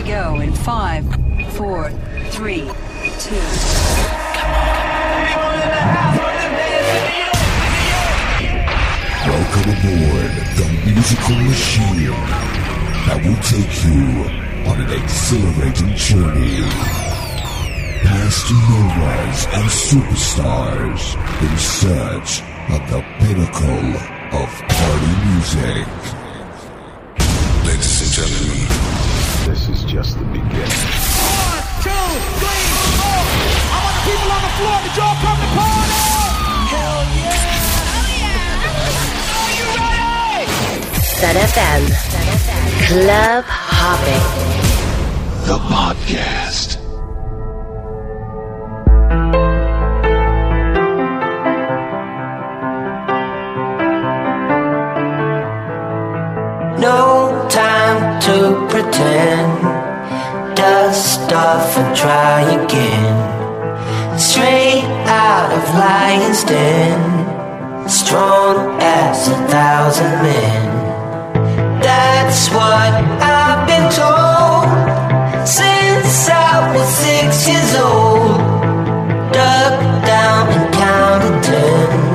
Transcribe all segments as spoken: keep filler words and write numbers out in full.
go in five, four, three, two. Welcome aboard the musical machine that will take you on an exhilarating journey past novas and superstars in search of the pinnacle of party music. Ladies and gentlemen, this is just the beginning. One, two, three, four. I want the people on the floor. Did y'all come to party? Hell yeah! Hell yeah! Are you ready? Sun F M. Club Hopping. The podcast. No time to pretend. Dust off and try again. Straight out of Lion's Den. Strong as a thousand men. That's what I've been told since I was six years old. Duck down and counted ten.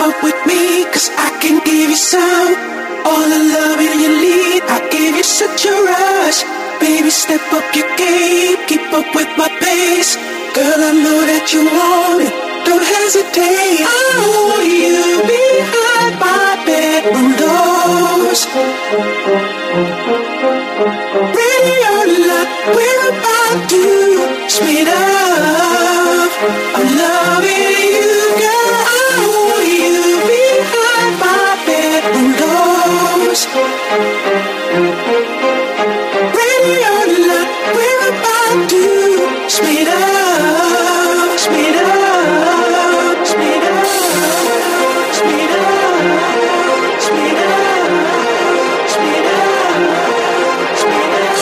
up with me, cause I can give you some. All the love in your lead, I gave you such a rush. Baby, step up your game, keep up with my pace. Girl, I know that you want it, don't hesitate. I want you behind my bedroom doors. Ready or not, we're about to speed up. I'm loving you, girl. I want you behind my bedroom doors. Ready or not, we're about to speed up, speed up, speed up, speed up, speed up, speed up, speed up.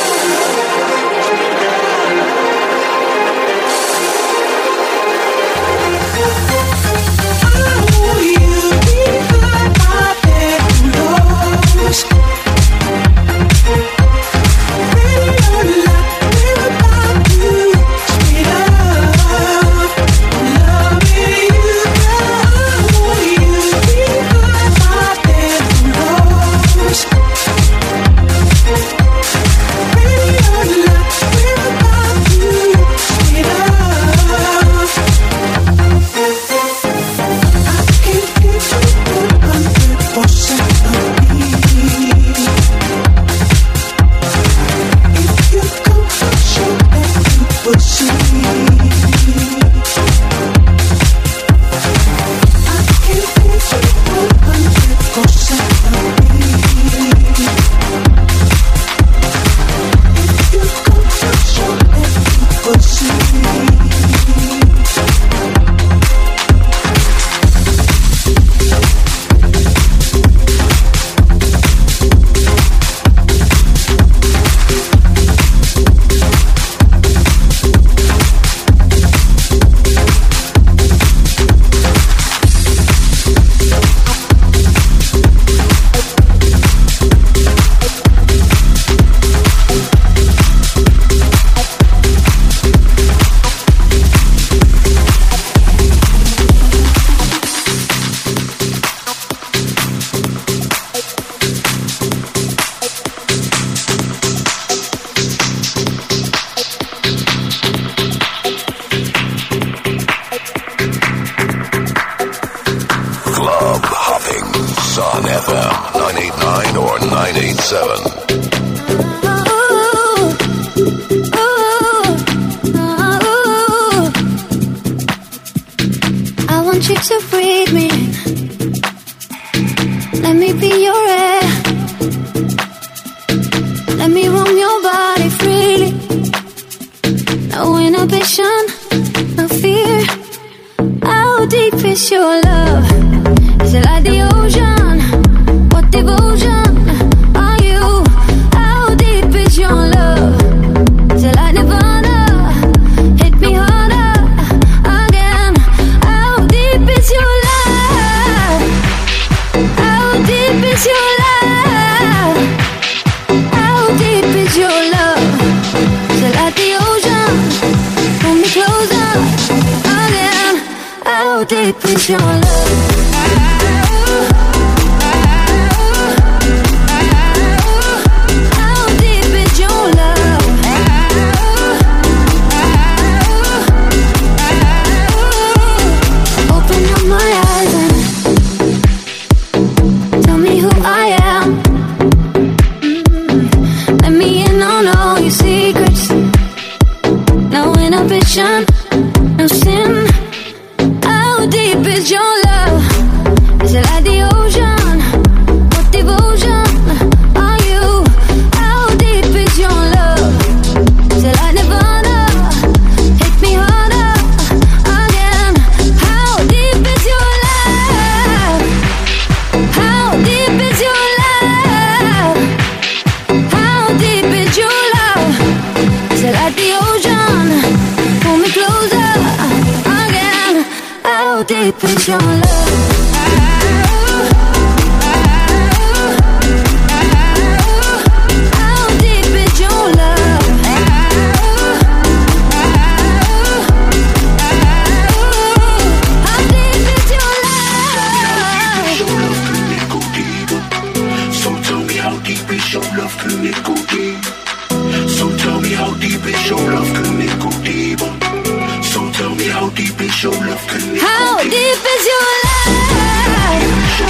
How deep is your love?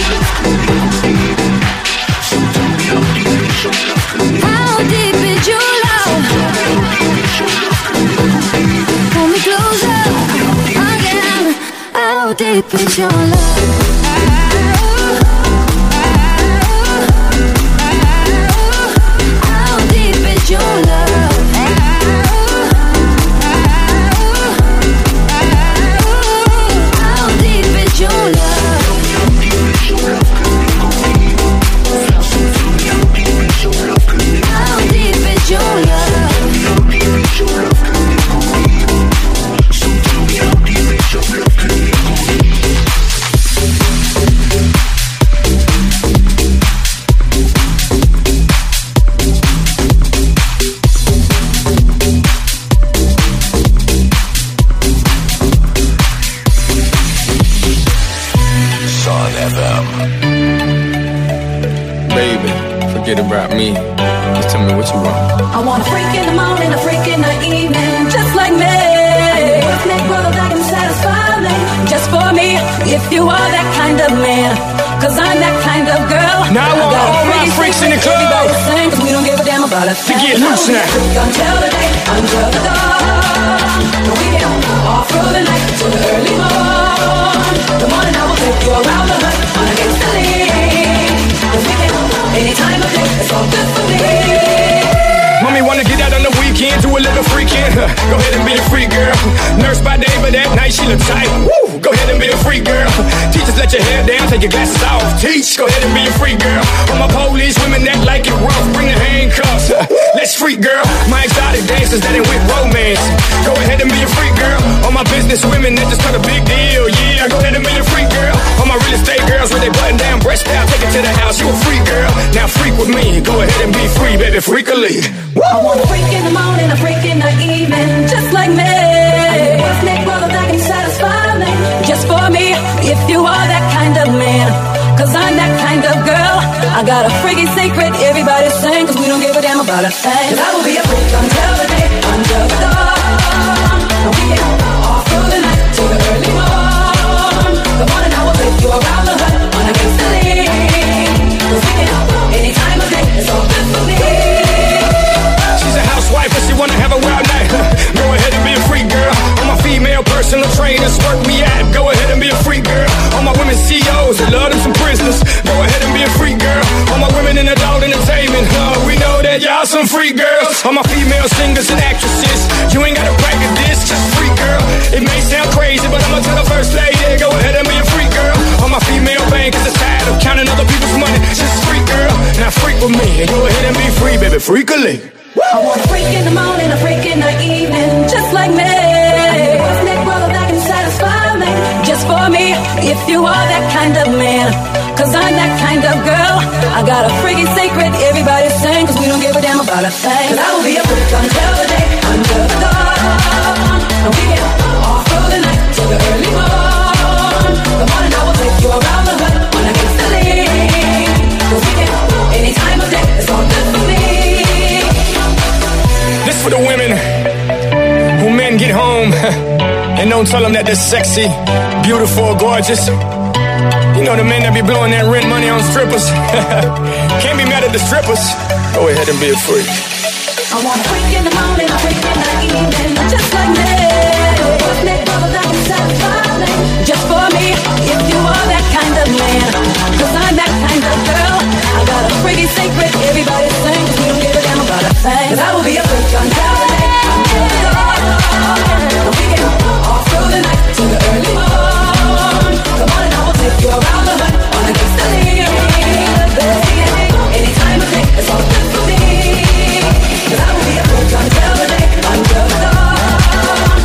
How deep is your love? Pull me closer again. How deep is your love? How deep is your love? How deep is your love? How deep is your love? Forget about me. Just tell me what you want. I want a freak in the morning, a freak in the evening, just like me. Snake brother that can satisfy me, just for me. If you are that kind of man, cause I'm that kind of girl. Now I want all my freaks in the club. Everybody sing, cause we don't give a damn about a thing. To get loose now. Until the day, until the dawn. We get all through the night till the early morn. The morning I will take you around the hood on a gangsta lean. Cause we can any time of day, it's all good for me. Mommy wanna get out on the weekend, do a little freaking. Huh. Go ahead and be a free girl. Nurse by day, but that night she look tight. Woo! Go ahead and be a free girl. Teachers, let your hair down, take your glasses off. Teach, go ahead and be a free girl. All my police women that like it rough, bring the handcuffs. Huh. Let's freak girl. My exotic dancers that ain't with romance. Go ahead and be a free girl. All my business women that just cut a big deal. Yeah, go ahead and be a free girl. All my real estate girls with they button down, breast out, take it to the house. You a free girl. Now freak with me. Go ahead and be free, baby, freakily. Woo! I want a freak in the morning, a freak in the evening, just like me. Snake brother that can satisfy me, just for me. If you are that kind of man, cause I'm that kind of girl. I got a freaky secret, everybody sing, cause we don't give a damn about a thing. Cause I will be a freak until the day, until the dawn. And we can all through the night till the early morn. The morning I will take you around the hood on a gangsta lean. Cause we can any time of day, it's all good for me. She's a housewife, but she wanna have a wild night. Go ahead and be a free girl. All my female personal trainers work me out. Go ahead and be a free girl. All my women C Os that love them some prisoners. Go ahead and be a free girl. All my women in adult entertainment. Uh, we know that y'all some free girls. All my female singers and actresses. You ain't gotta brag of this, just free girl. It may sound crazy, but I'ma tell the first lady. Go ahead and be a free girl. All my female bankers are tired of counting other people's money. Just free girl. Now freak with me. Go ahead and be free, baby, freakily. I want a freak in the morning, a freak in the evening, just like me. Snake brother that can satisfy me, just for me. If you are that kind of man, cause I'm that kind of girl. I got a freaky secret, everybody sing, cause we don't give a damn about a thing. Cause I will be a freak until the day, until the dawn. And we get all through the night till the early morn. The morning I will take you around the hood on a gangsta lean. Cause we can any time of day, it's all good for me. This for the women who men get home and don't tell them that they're sexy, beautiful, gorgeous. You know the men that be blowing that rent money on strippers. Can't be mad at the strippers. Go ahead and be a freak. I want a freak in the morning, a freak in the evening, just like me. Snake brother that can satisfy me, just for me. If you are that kind of man, cause I'm that kind of girl. I got a freaky secret, everybody sing, cause we don't give a damn about a thing. Cause I will be a freak until the day, until the dawn. And we can all through the night till the early morn. The morning I will take you around the hood on a gangsta lean. Any time of day, it's all good for me. Cause I will be a freak until the day, until the dawn.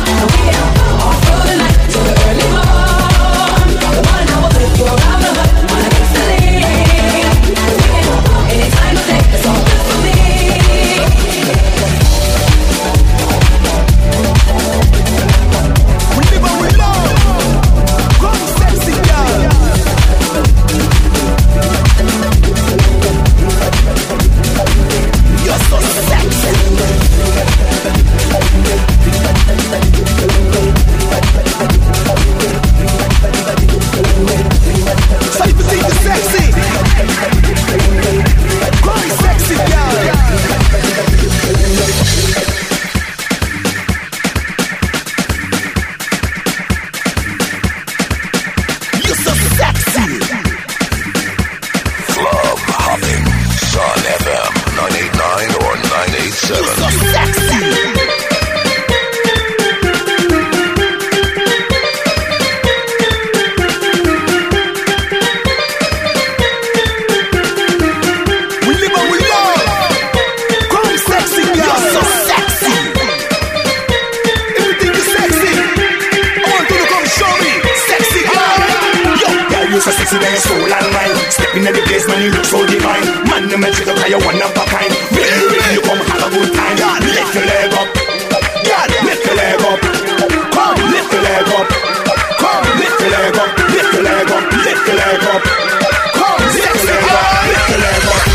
sexy, then you soul and mind. Step in the place, man, you look so divine. Man, you make you look like you one of a kind. Ready, ready, you come have a good time. God, lift your leg up. God, lift your leg up. Come, lift your leg up. Come, lift your leg up. Lift your leg up. Lift your leg up. Come, lift your leg up. Lift your leg up.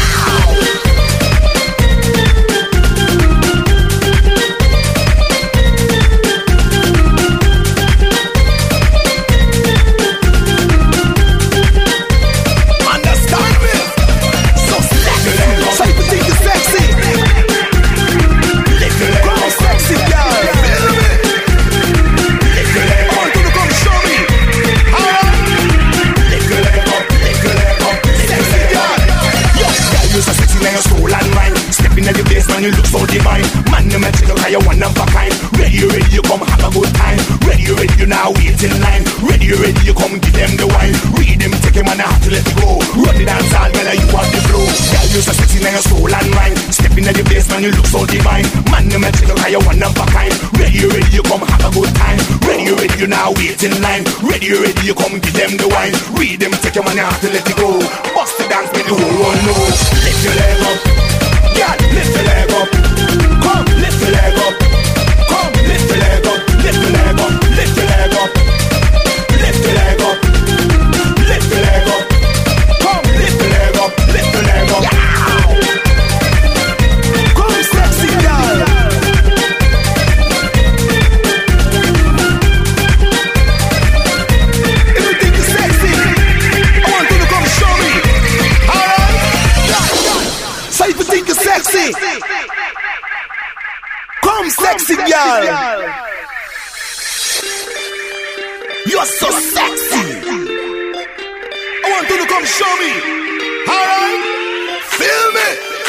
You look so divine. Man, you make you look like you one of a kind. Ready, ready, you come have a good time. Ready, ready, you now wait in line. Ready, ready, you come give them the wine. Read them, take him and I have to let it go. Run the dance all, girl, you have the flow. Girl, you so sexy, now your soul and mind. Step in the place, man, you look so divine. Man, you make you look like you one of a kind. Ready, ready, you come have a good time. Ready, ready, you now wait in line. Ready, ready, you come give them the wine. Read them, take him and I have to let it go. Bust the dance, make the whole world know. Lift your leg up. God, lift your leg up. Come, lift your leg up. Come, lift your leg up. Lift your leg up. Lift your leg up. Lift your leg up. Lift your leg up. Come, lift your leg up. Lift your leg up. Come, sexy girl. If you think you're sexy, I want you to come show me. Alright? So if you think you're sexy, come sexy girl. You're so sexy. I want you to come show me. Alright? Feel me?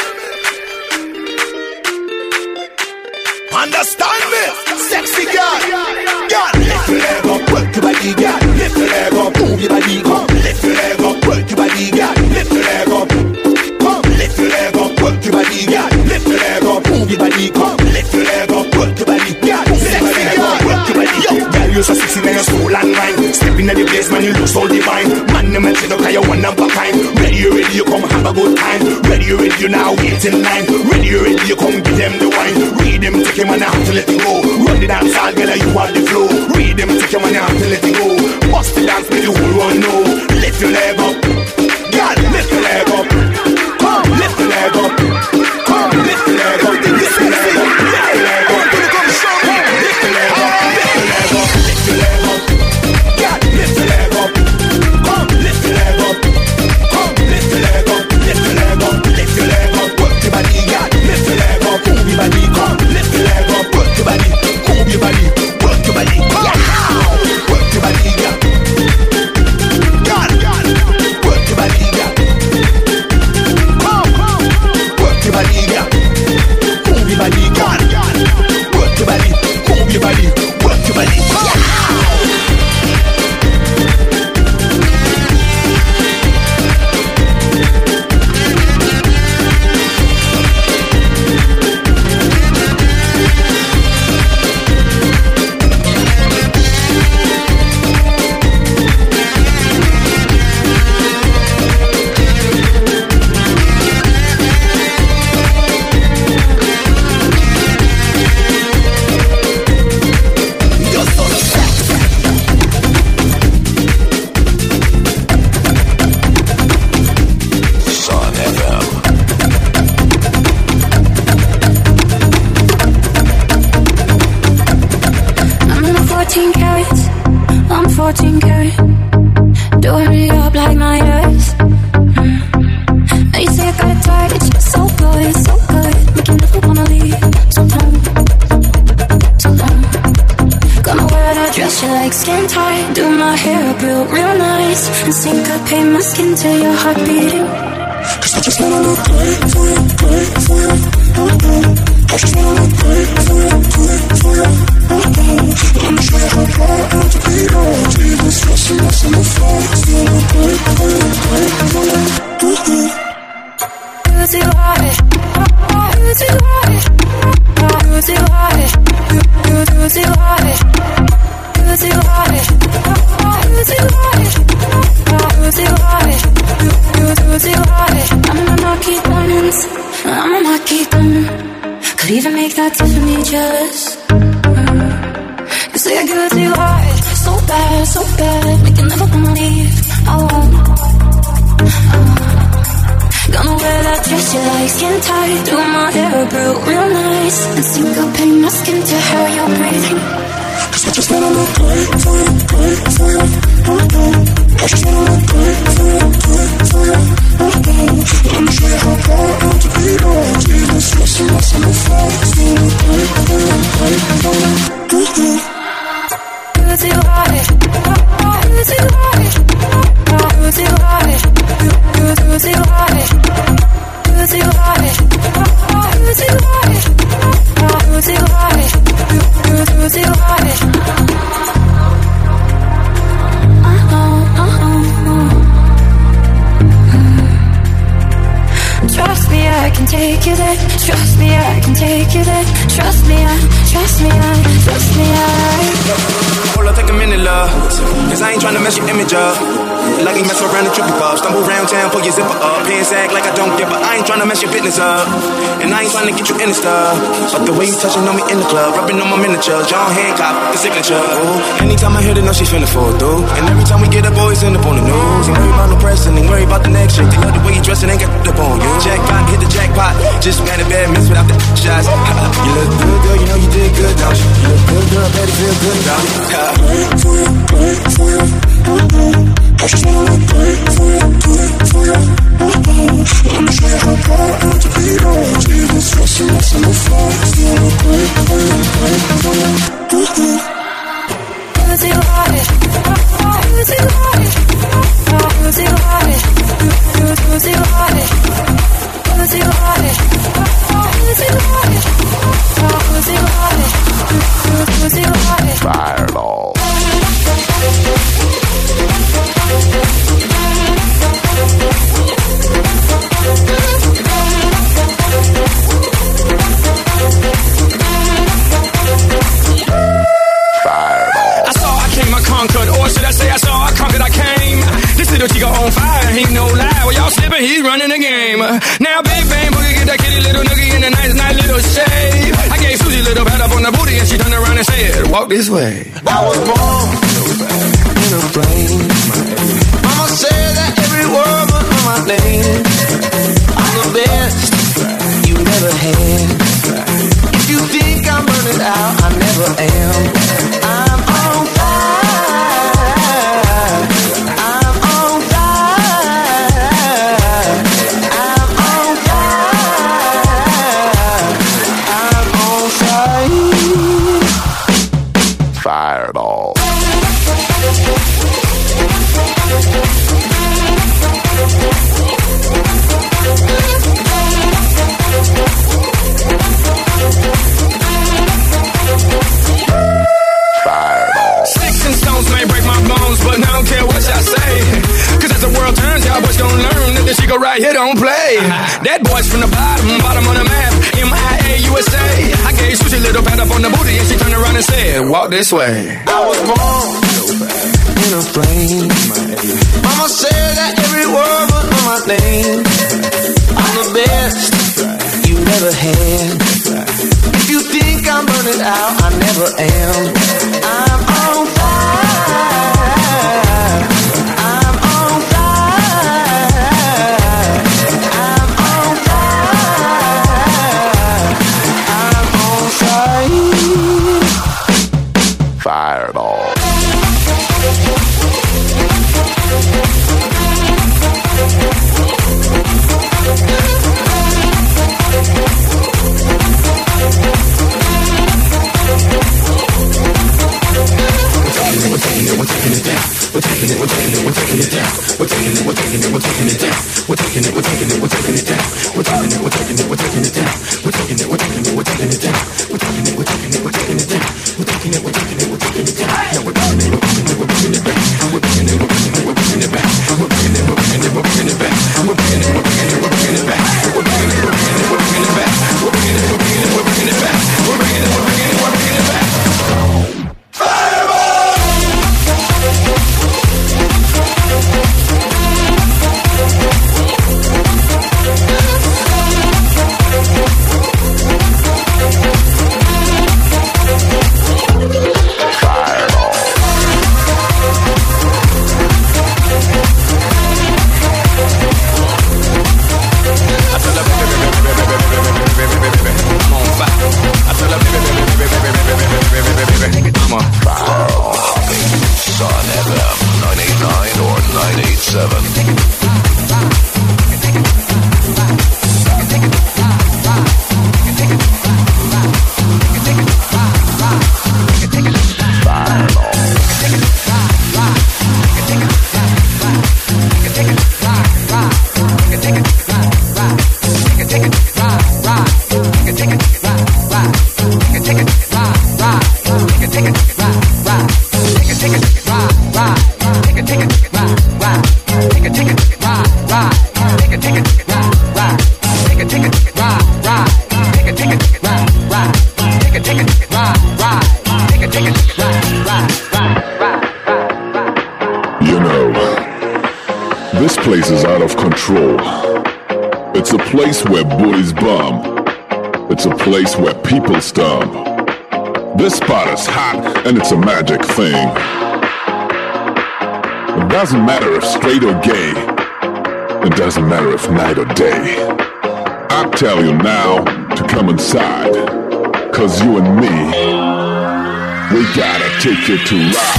Understand me? Sexy girl. Girl, lift your leg up, work your body, girl. Lift your leg up, move your body, come. Lift your leg up, work your body, girl. Lift your leg up. Lift your leg up, work your body, girl. Lift your leg up, move your body, come. Lift your leg up, work your body, girl. Sexy girl, work your body. Yo, girl, you so sexy, now your soul and mind. Step in the place, man, you look so divine. Man, you make you look like you one of a kind. Ready, ready, you come have a good time. Ready, ready, you now wait in line. Ready, ready, you come give them the wine. Read them, take him and I have to let it go. Run the dance all, girl, you have the flow. Read them, take him and I have to let it go. Bust the dance, make the whole world know. Lift your leg up, girl, lift your leg up. Lift the leg up. Come, lift the leg up. Lift the leg up. Lift the leg up. Come show me. Lift the leg up. Lift the leg up. Lift the leg up. God, lift the leg up. Come, lift the leg up. Come, lift the leg up. Lift the leg up. Lift the leg up. Work your body, God. Lift the leg up. Move your body. Come, lift the leg up. Work your body. Move your body. Work your body. Come, work your body, God. God, God. Work your body, God. Work your body, yeah. Move your body, God. Work your body, move your body, work your body. fourteen karat, doing it up like my ears. Mm. Now you say I got a target, you're so good, so good, make you never wanna leave. So long, so long. Gonna wear that dress you like, skin tight, do my hair up real, real nice, and syncopate my skin to your heart beating. Cause I just wanna look great for you, great for you. I just wanna look great for you, great for you. Let me show you how far I want to be. Even stressing us on the floor. Still look great for you, great for you. You too hard, you too hard, you too hard, you too hard, you too hard, you too hard, you too hard. even make that Tiffany jealous. Mm. You say I give it to you hard, so bad, so bad, make you never wanna leave. I won't. Uh, Gonna wear that dress you like, skin tight, do my hair real, real nice, and syncopate my skin to hear your breathing. Cause I just wanna look good for you, good for you, oh, I just wanna look good for you, good for you, oh, let me show you how proud I am to be yours. Even stressing myself out, so look good for you, good for you, oh, give it to you hard, give it to you hard, give it to you hard, give it to you hard, give it to you hard, give it to you hard, give it to you hard, give it to you hard. Trust me, I can take you there. Trust me, I can take you there. Trust me, I, trust me, I, trust me, I. Hold up, take a minute, love. Cause I ain't tryna mess your image up. Like you mess around and trip you up. Stumble around town, pull your zipper up. Pants act like I don't give a. I ain't tryna mess your business up. And I ain't tryna get you in the stuff. But the way you touching on me in the club, rubbing on my miniature, John Hancock, the signature. Ooh. Anytime I hear it, know she's finna fall through. And every time we get up, boys end up on the news. Ain't worry about no pressing, ain't worry about the next shit. They love the way you dressing, ain't got up on you. Jackpot, hit the jackpot. Just mad at bad miss without the shots. You look good, girl, you know you did good, don't you? You look good, girl, better feel good, don't you? Good for you, good for you, oh, I just wanna look good for you, good for you, oh, let me show you how proud I am to be yours. Even stressing myself out, still look good for you, good for you, oh, give it to you hard, give it to you hard, give it to you hard, give it to you hard, give it to you hard, give it to you hard, give it to you hard, give it to you hard. Fireball. I saw, I came, I conquered, or should I say I saw, I conquered, I came. This little chico on fire, ain't no lie. Well, y'all slipping, he's running the game. Now, big bang boogie, get that kitty little noogie in a nice, nice little shade. I gave Susie a little pat up on the booty, and she turned around and said, walk this way. I was born in a plane. Mama said that every word was on my name. I'm the best you never had. If you think I'm running out, I never am. I'm on fire. I'm on fire. I'm on fire. I'm on fire. Fireball. Sticks and stones may break my bones, but I don't care what y'all say. Cause as the world turns, y'all boys gon' learn that the chico right here don't play. That boy's from the bottom, bottom on the map, M I A U S A. I gave Susie a little pat up on the booty, and she turned around and said, walk this way. I was born in a plane. Mama said that every word was on my name. I'm the best you never had. If you think I'm running out, I never am. I'm on fire. I'm on fire. I'm on fire. I'm on fire. Fireball. We're taking it, we're taking it down. We're taking it, we're taking it, we're taking it down. We're taking it, we're taking it, we're taking it down. We're taking it, we're taking it, we're taking it down. We're taking it, we're taking it, we're taking it down. We're taking it, we're taking it, we're taking it down. We're taking it, we're taking it, we're taking it down. We're taking it, we're taking it, we're taking it down. Now we're taking it, we're taking it, we're bringing it back. We're bringing it, we're bringing it, we're bringing it back. We're bringing it, we're bringing it, we're bringing it back. We're bringing it, we're bringing it, we're bringing it back. We're bringing it, we're bringing it, we're bringing it back. We're bringing it, we're bringing it, we're bringing it back. We're bringing it, we're bringing it, we're bringing it back. Fireball! This place is out of control. It's a place where booties bump. It's a place where people stomp. This spot is hot and it's a magic thing. It doesn't matter if straight or gay. It doesn't matter if night or day. I tell you now to come inside. Cause you and me, we gotta take it to ride.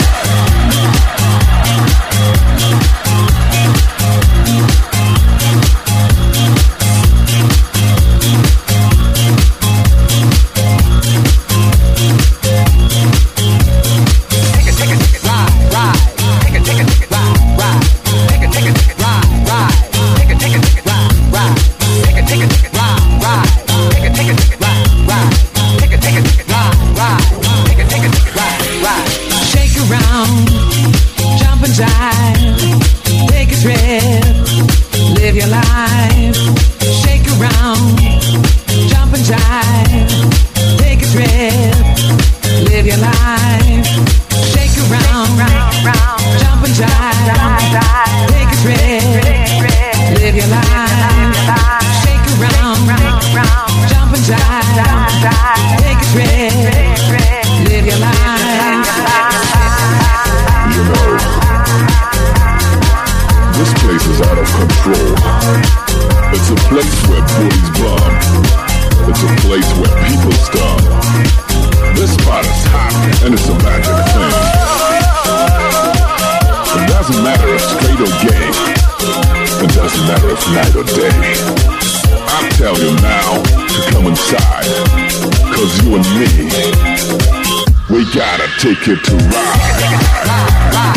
Take it to ride.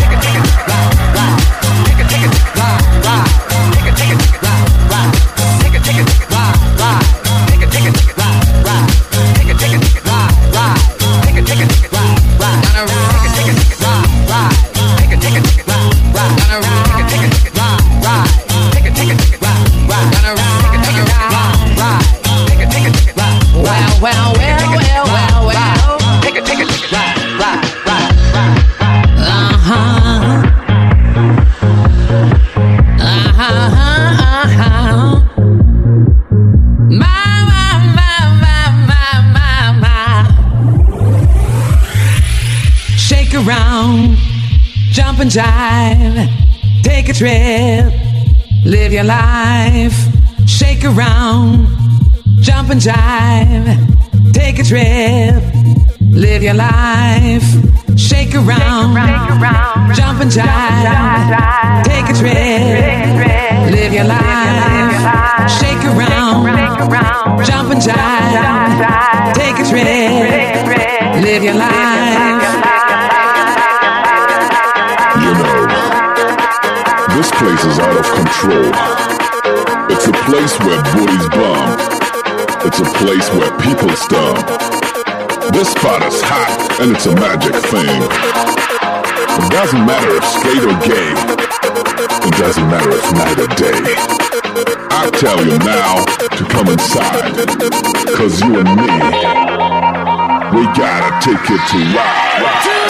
Jive, take a trip, live your life, shake around, jump and jive, take a trip, live your life, shake around, jump and jive, take a trip, live your life, shake around, jump and jive, take a trip, live your life. This place is out of control. It's a place where booties bump. It's a place where people stomp. This spot is hot and it's a magic thing. It doesn't matter if straight or gay. It doesn't matter if night or day. I tell you now to come inside. Cause you and me, we gotta take it to ride.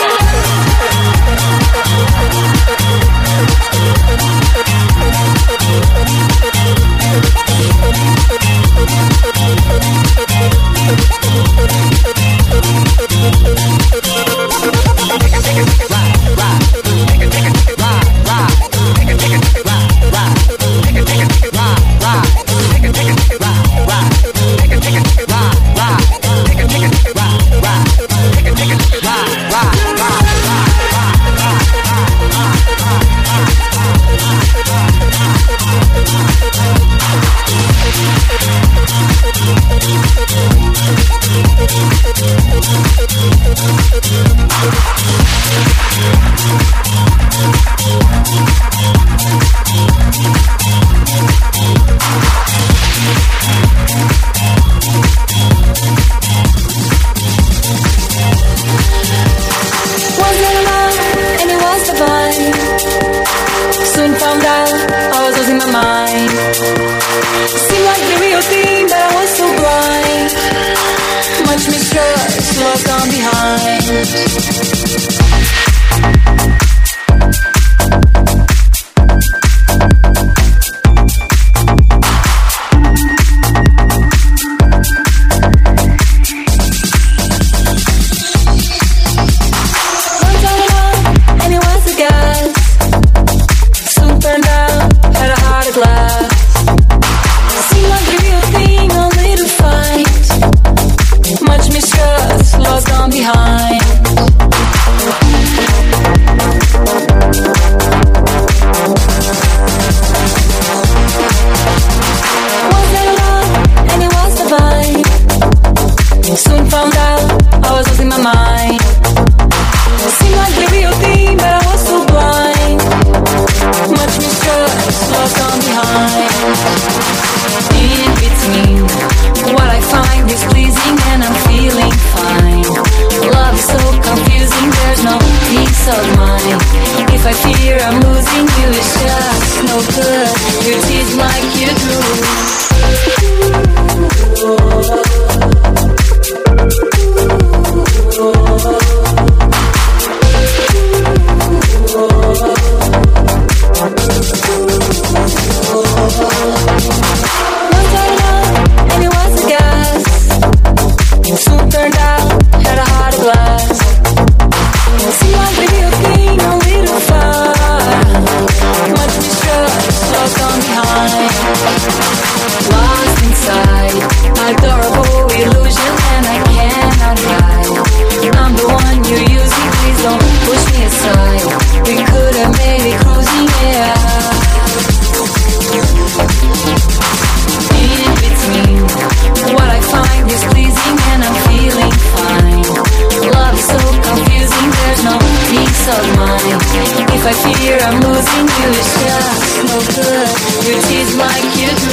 fear I'm losing you is just no good. You tease like you do. Once I know, and it was a guess. Soon turned out, had a heart of glass. Seemed like maybe a thing, a little far. Much mistrust, lost on behind. Lost inside, adorable illusion, and I cannot hide. I'm the one you're using, please don't push me aside. We could have made it cruising, yeah. In between, what I find is pleasing and I'm feeling fine. Love is so confusing, there's no peace of mind. If I fear I'm losing you, it's just no good. You tease like you do.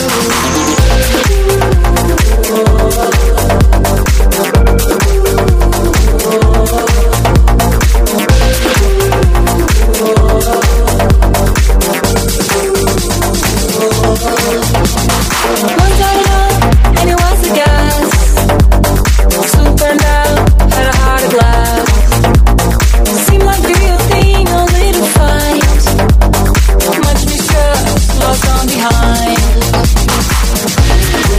Once I know, and it was a guess. Soon turned out, had a heart of glass. Seemed like the real thing, a little fight. Much mistrust, lost on behind.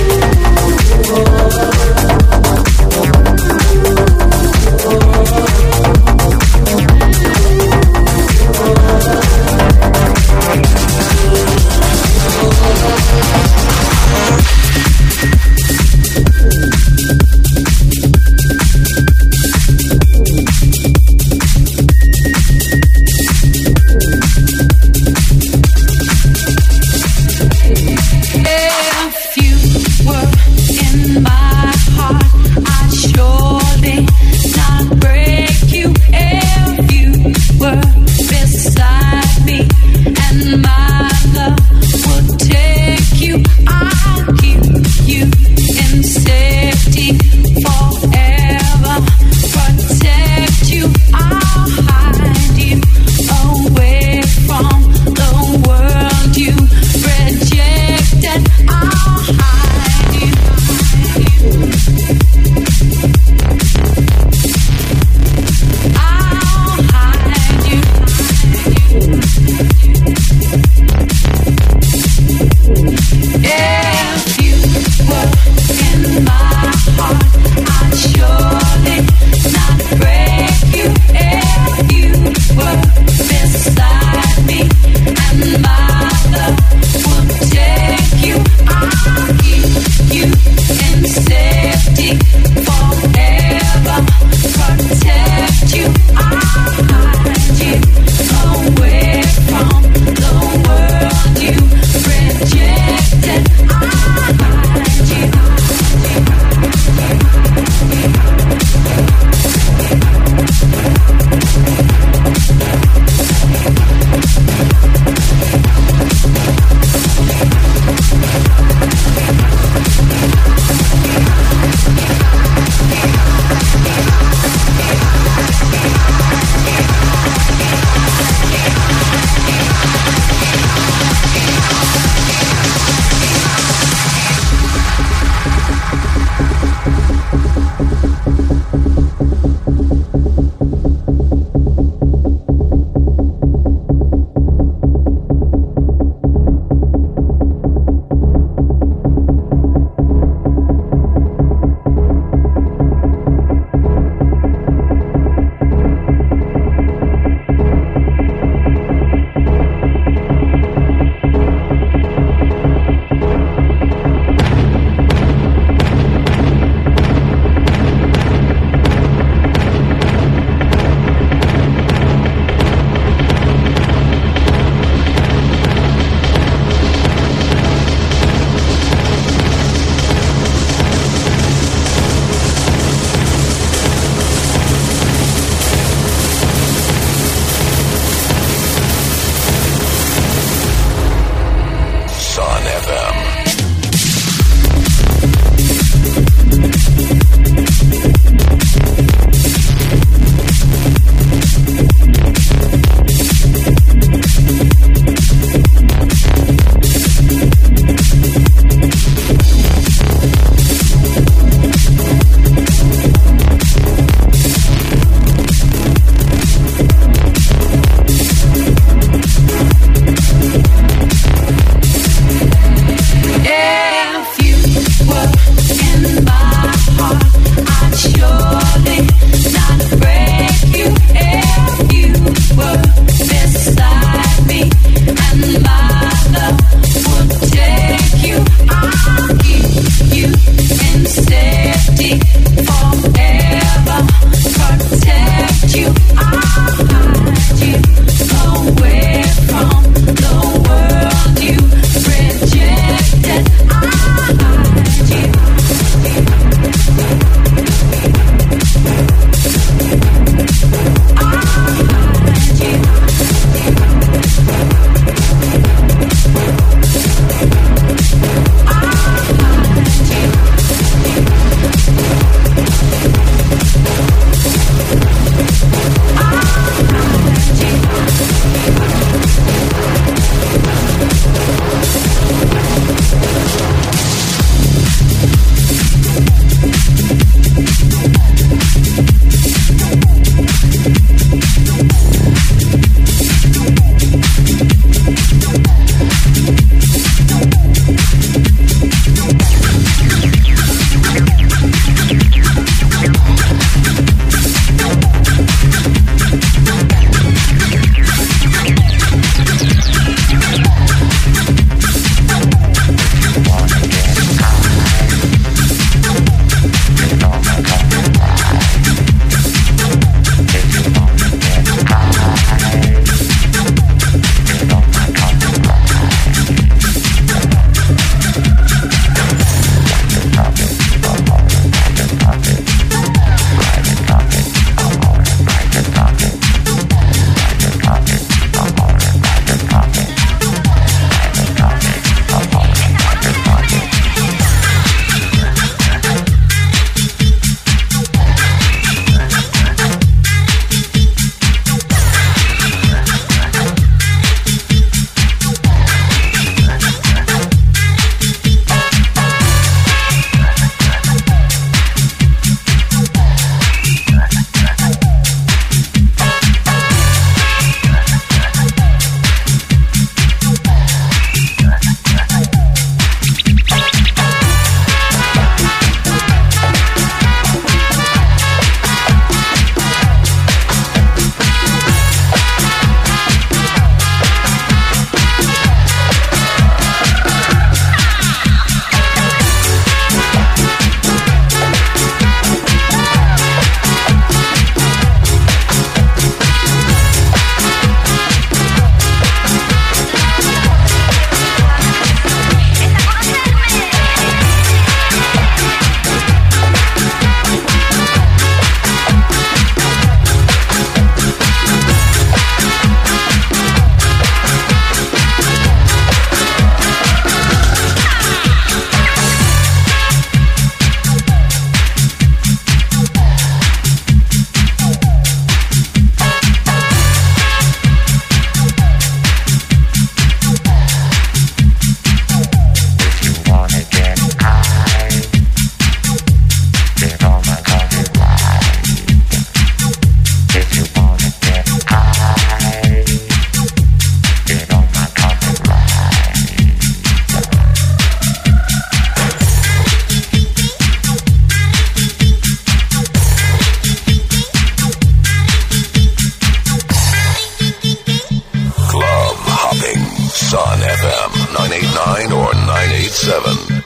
Sun F M nine eighty-nine or nine eighty-seven.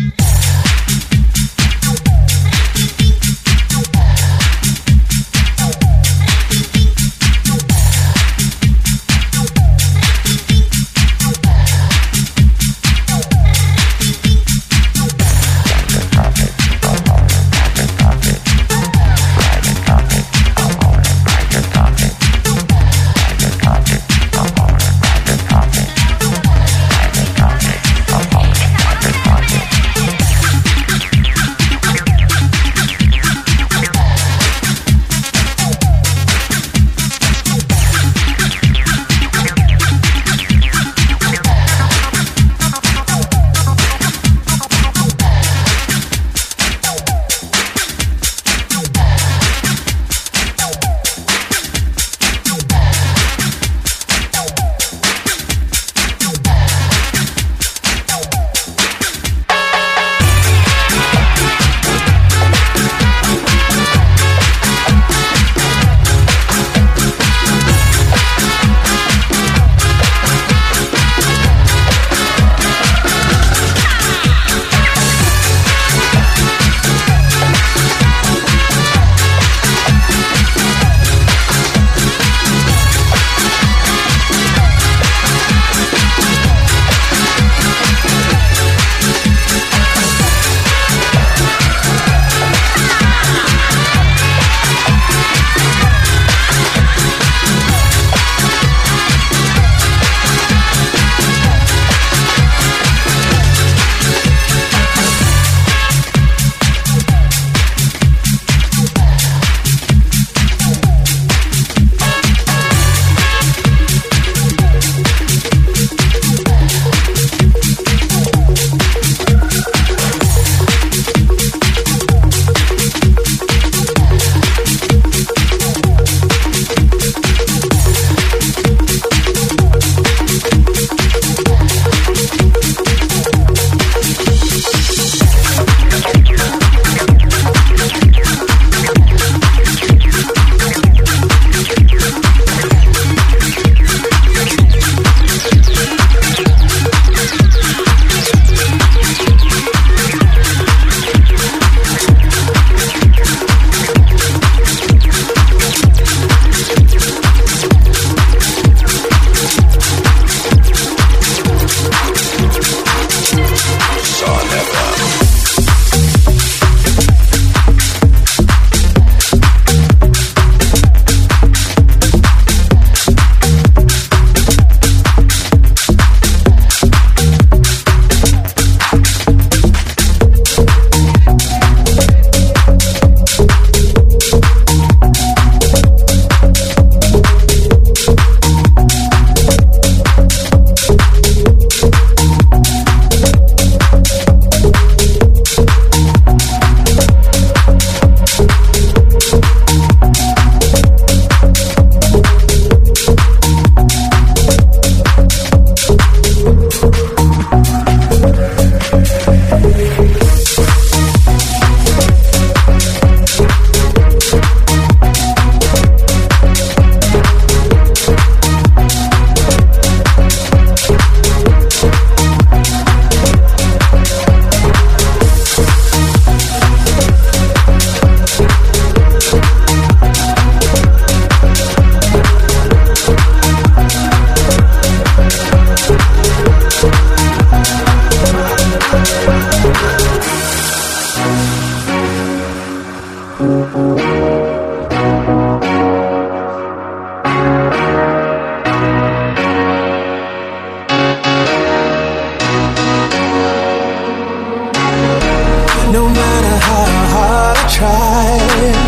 No matter how hard I try,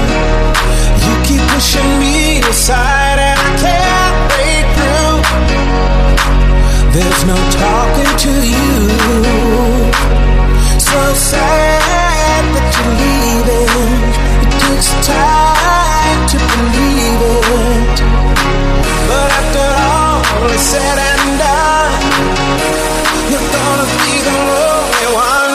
you keep pushing me aside and I can't break through. There's no talking to you. So sad that you're leaving. It takes time to believe it. But after all is said and done, you're gonna be the lonely one.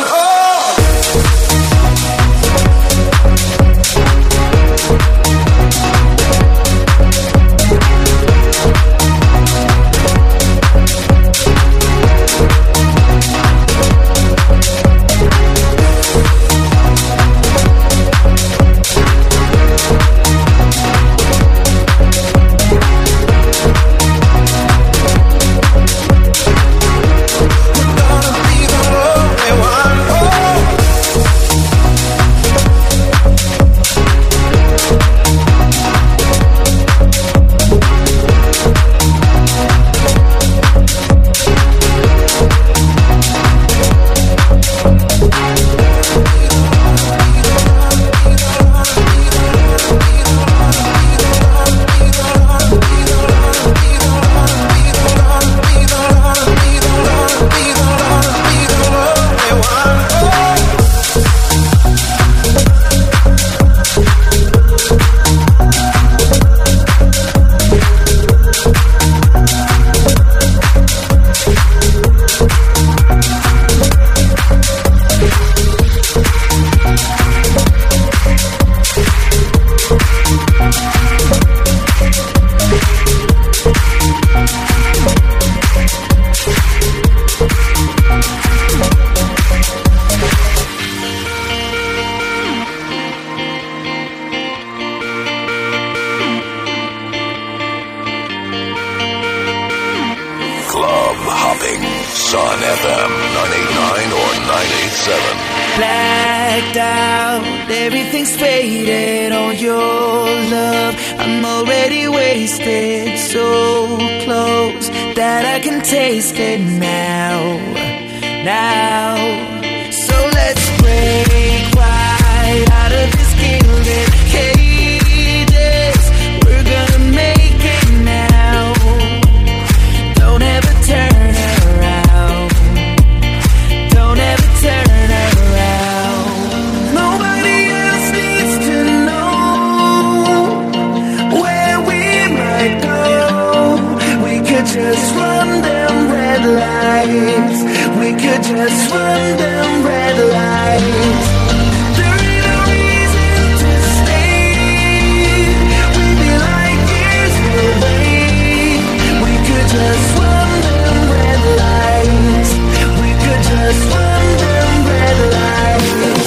Club hopping. Sun F M nine eighty-nine or nine eighty-seven. Blacked out, everything's faded on your love. I'm already wasted, so close that I can taste it now. Now, so let's break right out of this gilded cages. We're gonna make it now. Don't ever turn around. Don't ever turn around. Nobody else needs to know where we might go. We could just run them red lights. We could just run them red lights. There ain't no reason to stay. We'd be like years away. We could just run them red lights. We could just run them red lights.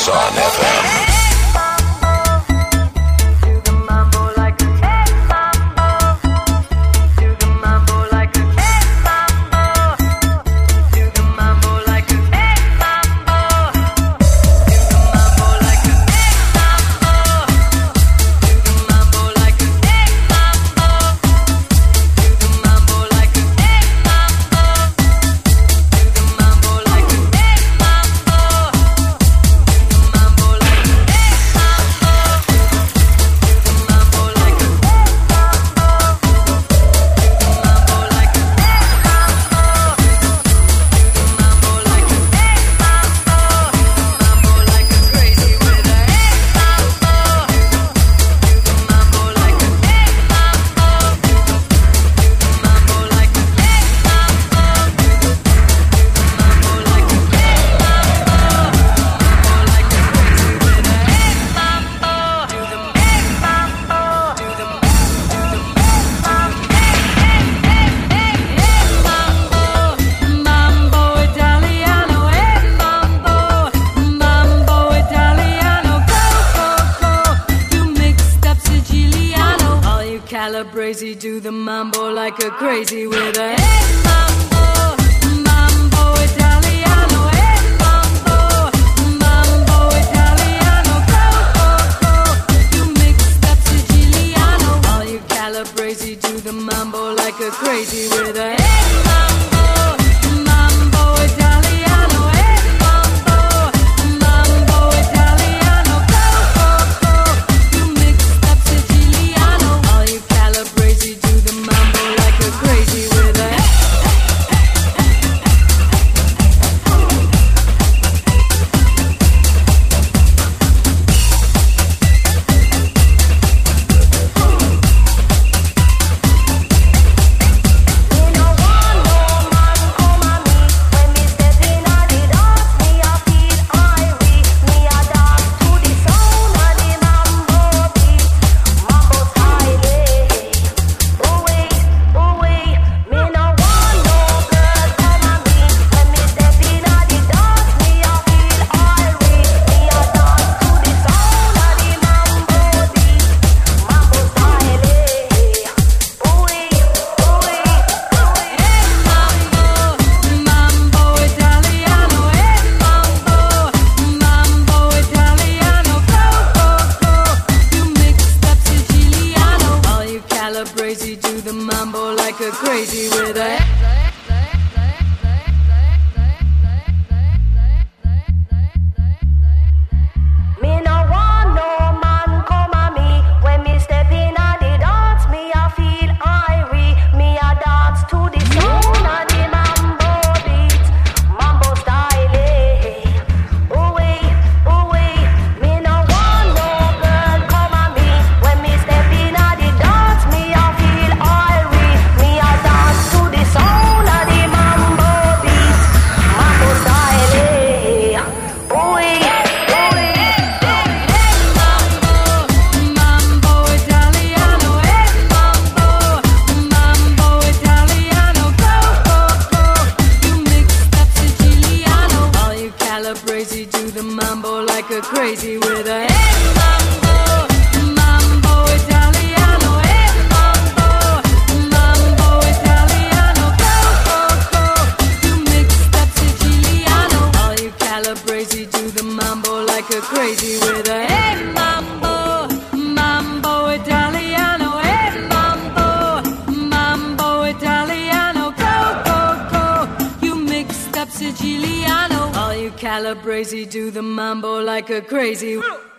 Sun F M. Calabrese do the mambo like a crazy with a hey mambo, mambo Italiano, hey mambo, mambo Italiano, go, go, go. You mixed up Siciliano. All you Calabrese do the mambo like a crazy with a hey mambo, mambo Italiano, hey mambo, mambo Italiano, go, go, go. You mixed up Siciliano. All you Calabrese do the mambo like a crazy with a Calabrese do the mambo like a crazy with a Me no want no man come at me. When me step in at the dance, me I feel irie. Me I dance to the sound of the mambo beat, mambo style. Oh wait, oh wait. Me no want no girl come at me. When me step in at the dance, me I feel irie. Me I dance to the sound of the mambo beat, mambo style. Oh wait, oh wait. mambo Italiano, hey mambo, mambo Italiano, go, go, go. You mixed up Siciliano. All you Calabrese do the mambo like a crazy with a hey mambo, mambo Italiano, hey mambo, mambo Italiano, go, go, go. You mixed up Siciliano. All you Calabrese do the mambo like a crazy with a hey mambo, mambo Italiano, hey mambo, mambo Italiano, go, go, go. You mixed up Siciliano. All you Calabrese do the mambo like a crazy.